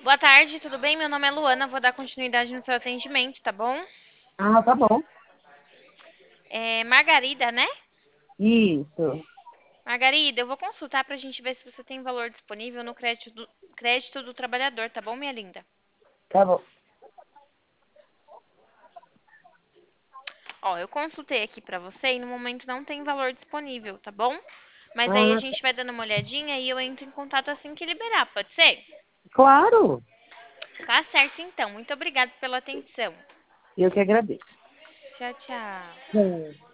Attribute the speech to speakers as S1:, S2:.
S1: Boa tarde, tudo bem? Meu nome é Luana, vou dar continuidade no seu atendimento, tá bom?
S2: Ah, tá bom.
S1: É Margarida, né?
S2: Isso.
S1: Margarida, eu vou consultar pra gente ver se você tem valor disponível no crédito do trabalhador, tá bom, minha linda?
S2: Tá bom.
S1: Ó, eu consultei aqui pra você e no momento não tem valor disponível, tá bom? Mas aí a
S2: Ah,
S1: gente vai dando uma olhadinha e eu entro em contato assim que liberar, pode ser?
S2: claro.
S1: Tá certo então. Muito obrigada pela atenção.
S2: Eu que agradeço.
S1: Tchau, tchau.
S2: Hum.